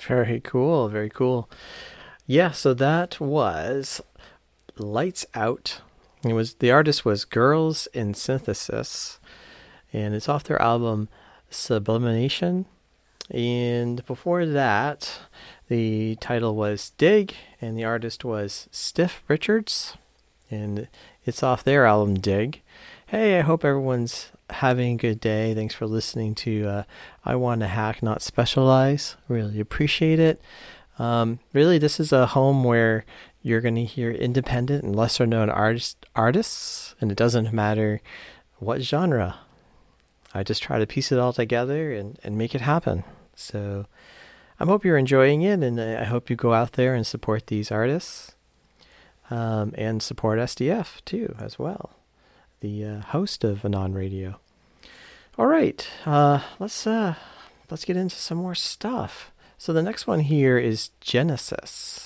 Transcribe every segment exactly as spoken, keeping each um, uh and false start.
Very cool. Very cool. Yeah, so that was Lights Out. It was the artist was Girls in Synthesis, and it's off their album Sublimation. And before that, the title was Dig, and the artist was Stiff Richards, and it's off their album Dig. Hey, I hope everyone's having a good day. Thanks for listening to uh, I Want to Hack, Not Specialize. Really appreciate it. Um, really, this is a home where you're going to hear independent and lesser known artist, artists, and it doesn't matter what genre. I just try to piece it all together and, and make it happen. So I hope you're enjoying it, and I hope you go out there and support these artists, um, and support S D F too as well, the uh, host of Anon Radio. All right, uh, let's uh, let's get into some more stuff. So the next one here is Genesis.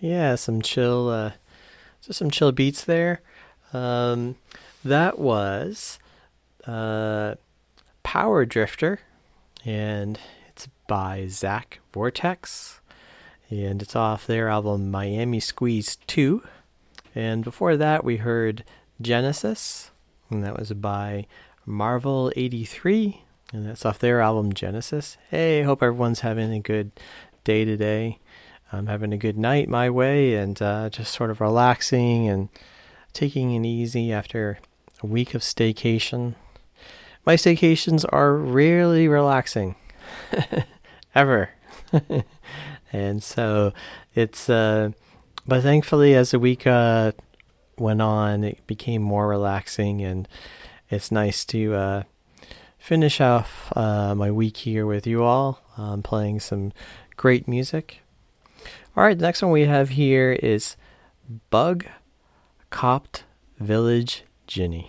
Yeah, some chill, uh, just some chill beats there. Um, that was uh, Power Drifter, and it's by Zach Vortex, and it's off their album Miami Squeeze two. And before that, we heard Genesis, and that was by Marvel eighty-three, and that's off their album Genesis. Hey, hope everyone's having a good day today. I'm having a good night my way, and uh, just sort of relaxing and taking it easy after a week of staycation. My staycations are rarely relaxing, ever. And so it's, uh, but thankfully as the week uh, went on, it became more relaxing, and it's nice to uh, finish off uh, my week here with you all, um, playing some great music. All right, the next one we have here is Bug Copped Village Ginny.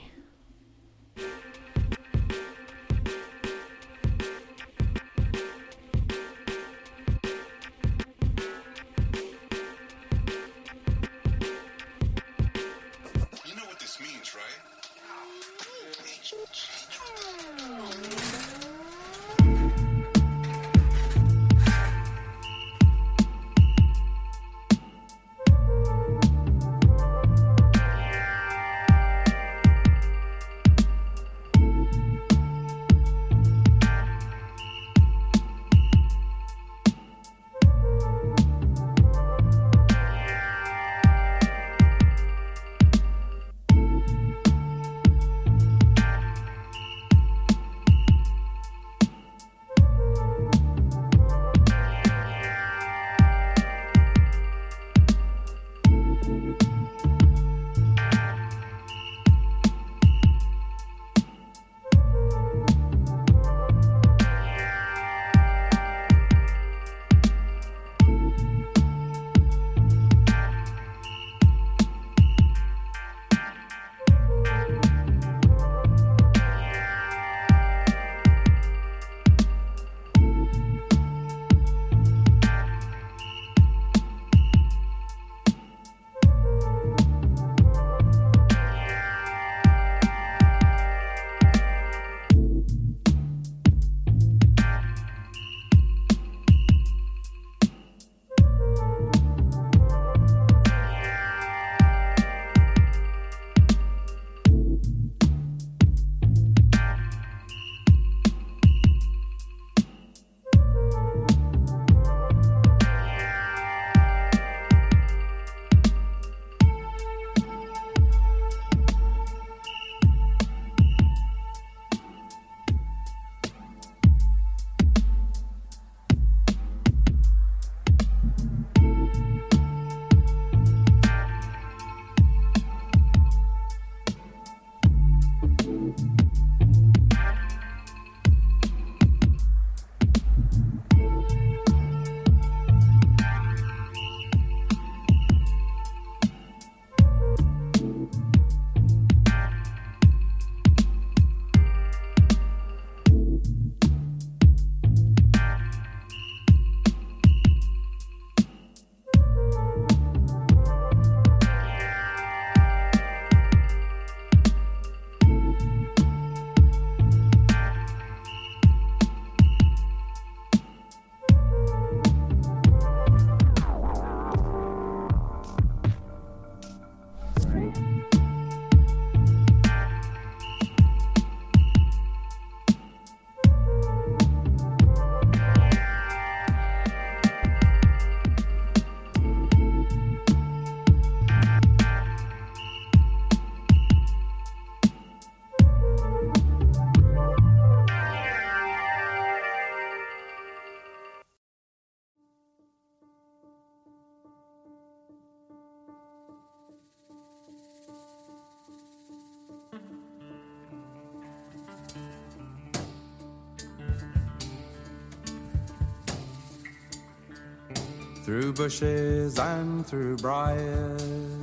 through bushes and through briars.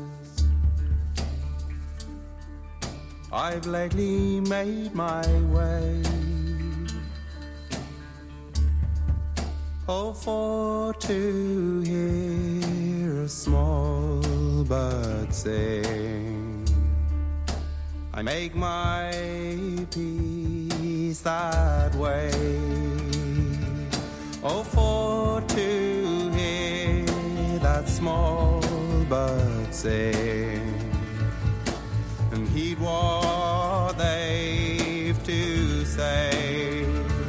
I've lately made my way, oh, for to hear a small bird sing. I make my peace that way. Oh, for to hear that small bird sing and heed what they've to say.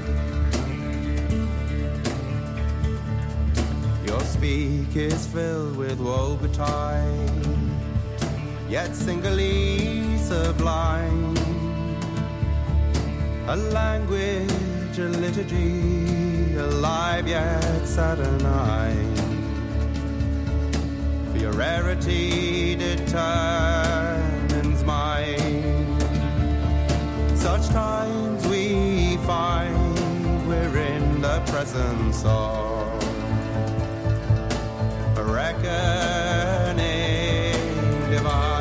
Your speak is filled with woe betide, yet singly sublime, a language, a liturgy, alive yet saturnine. For your rarity determines mine. Such times we find we're in the presence of a reckoning divine.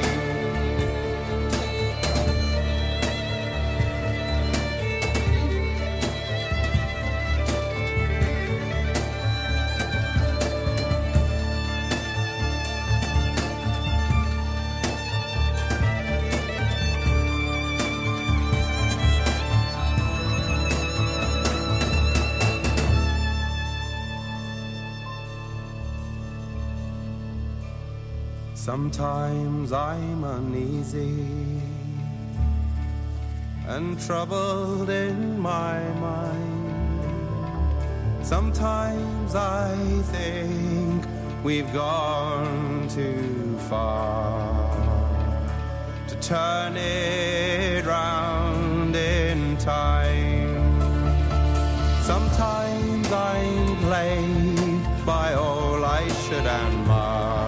Sometimes I'm uneasy and troubled in my mind. Sometimes I think we've gone too far to turn it round in time. Sometimes I'm plagued by all I should and must.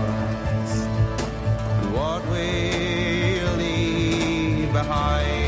What we'll leave behind.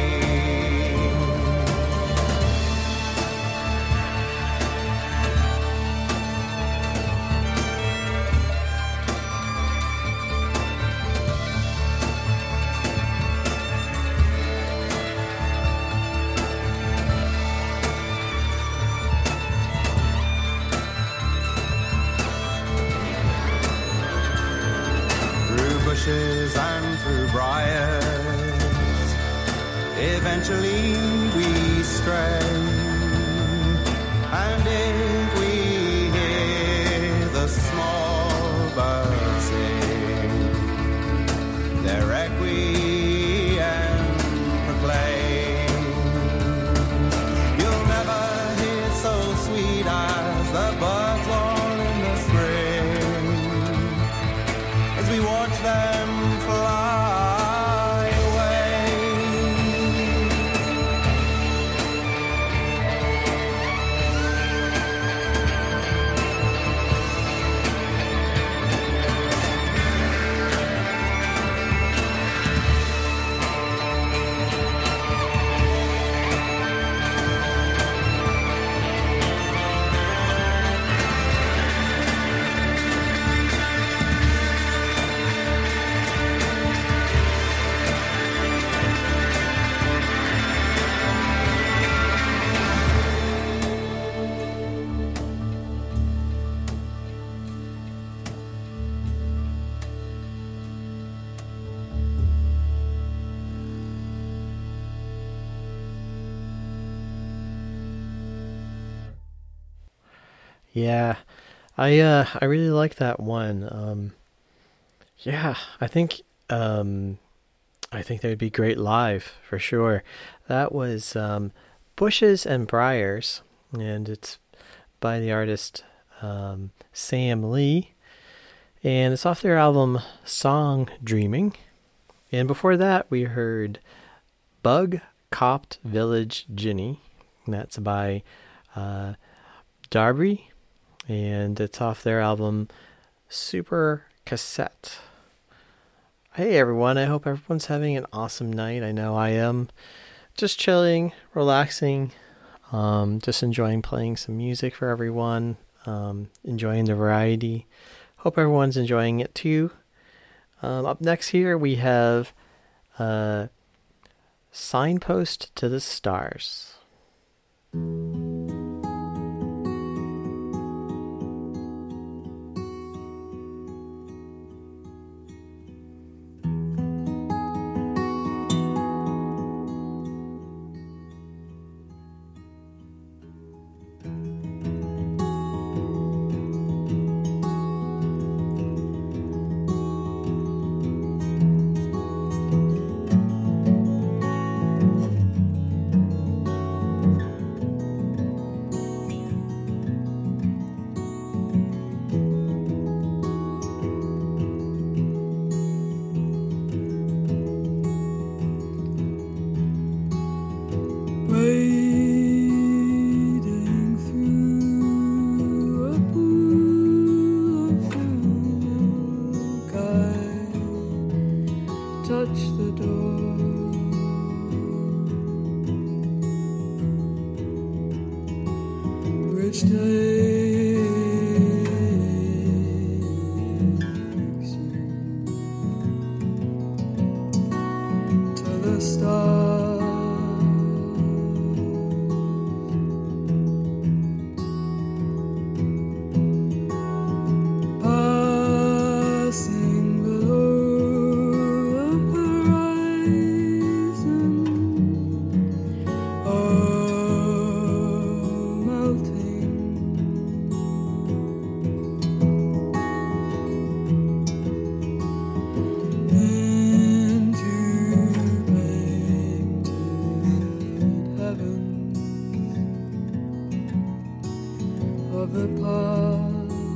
And through briars, eventually we stray. And if we hear the small birds sing their requiem proclaim, you'll never hear so sweet as the birds all in the spring, as we watch them fly away. Yeah, I uh I really like that one. Um, yeah, I think um I think they would be great live for sure. That was um, Bushes and Briars, and it's by the artist um, Sam Lee, and it's off their album Song Dreaming. And before that, we heard Bug Copped Village Ginny, and that's by uh, Darby, and it's off their album Super Cassette. Hey everyone, I hope everyone's having an awesome night. I know I am. Just chilling, relaxing, um, just enjoying playing some music for everyone, um, enjoying the variety. Hope everyone's enjoying it too. Um, up next here we have uh, Signpost to the Stars. Through touch the door. Which takes you to the stars. Passing below the horizon, oh, melting. Into painted heavens of the past.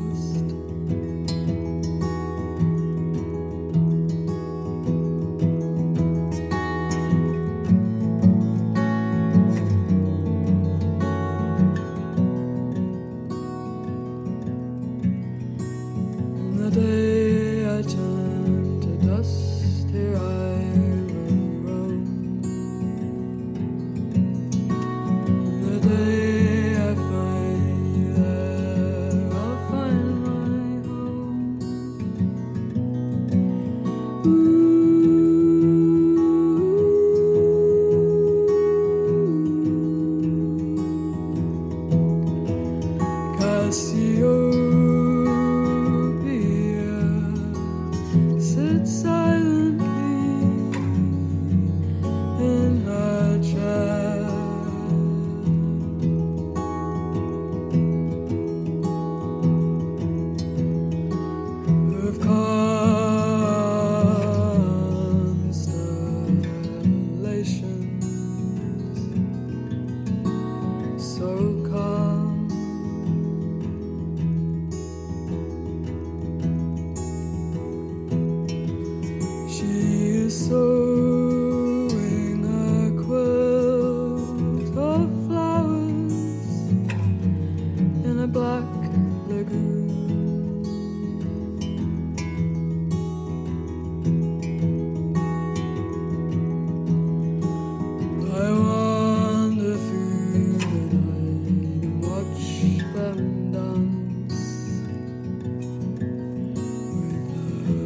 And the day I turn to dust, here I will roam. And the day I find you there, I'll find my home. Cassiopeia sits silently in her chair. Of constellations, so calm. She is sewing a quilt of flowers in a black lagoon. I wander through the night and watch them dance with the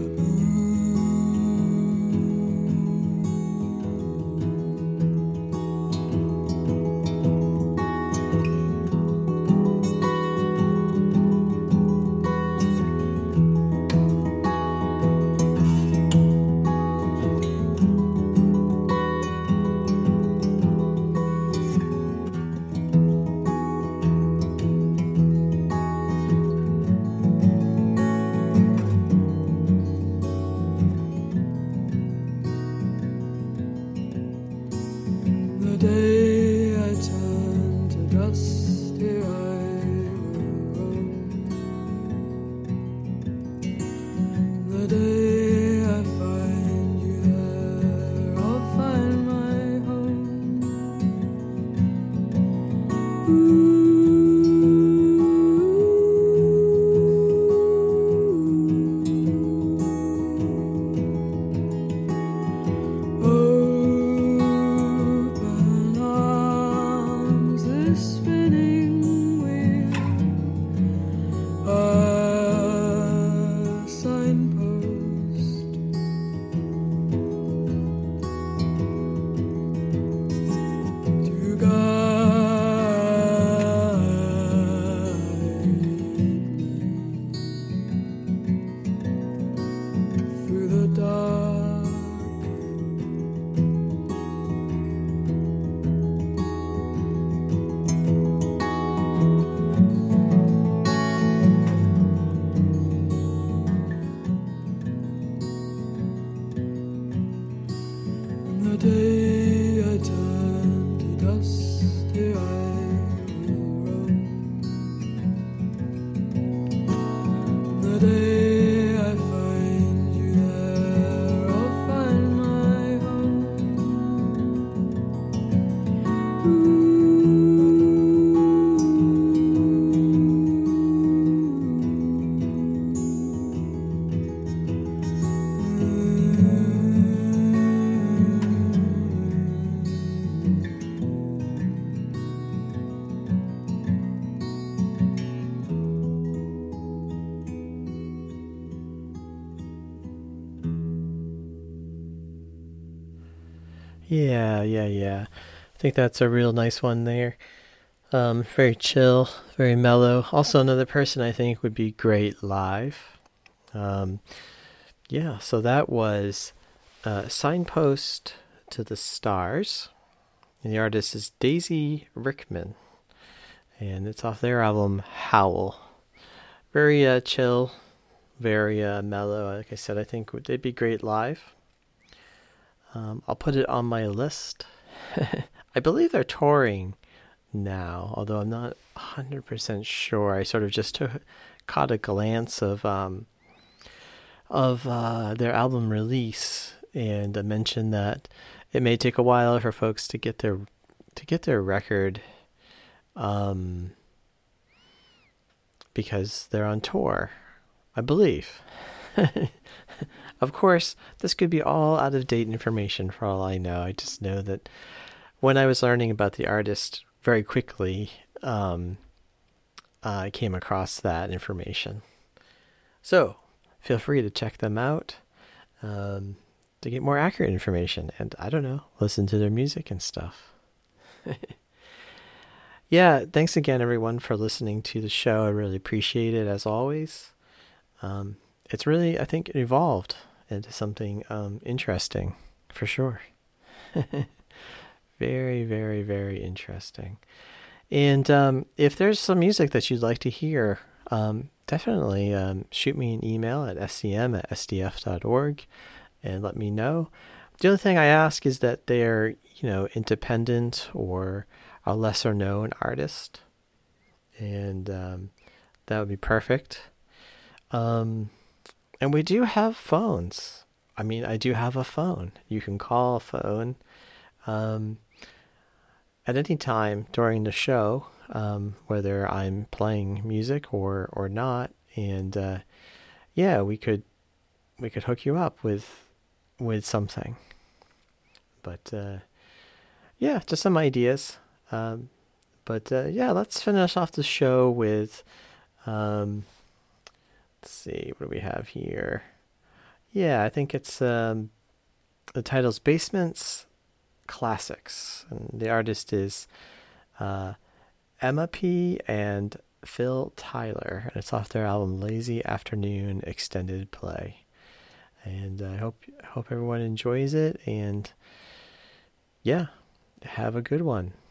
The day I turn to dust, here I will roam. The day I find you there, I'll find my home. Open arms, this spinning wheel, a signpost to guide me through the dark. The day I turn to dust, here I will roam. The day I find you there, I'll find my home. Ooh. Yeah, yeah, yeah. I think that's a real nice one there. Um, very chill, very mellow. Also, another person I think would be great live. Um, yeah, so that was uh, Signpost to the Stars. And the artist is Daisy Rickman. And it's off their album Howl. Very uh, chill, very uh, mellow. Like I said, I think they'd be great live. Um, I'll put it on my list. I believe they're touring now, although I'm not one hundred percent sure. I sort of just took, caught a glance of um, of uh, their album release, and I mentioned that it may take a while for folks to get their to get their record, um, because they're on tour, I believe. Of course, this could be all out of date information for all I know. I just know that when I was learning about the artist very quickly, um, I came across that information. So feel free to check them out um, to get more accurate information. And I don't know, listen to their music and stuff. Yeah, thanks again, everyone, for listening to the show. I really appreciate it, as always. Um, it's really, I think, evolved into something um, interesting, for sure. Very, very, very interesting. And um, if there's some music that you'd like to hear, um, definitely um, shoot me an email at s c m at s d f dot org and let me know. The only thing I ask is that they're, you know, independent or a lesser known artist. And um, that would be perfect. Um, and we do have phones. I mean, I do have a phone. You can call a phone um, at any time during the show, um, whether I'm playing music or, or not. And uh, yeah, we could we could hook you up with with something. But uh, yeah, just some ideas. Um, but uh, yeah, let's finish off the show with. Um, let's see, what do we have here? Yeah, I think it's um, the title's Basements Classics, and the artist is uh, Emma P. and Phil Tyler, and it's off their album Lazy Afternoon Extended Play. And I hope hope everyone enjoys it, and yeah, have a good one.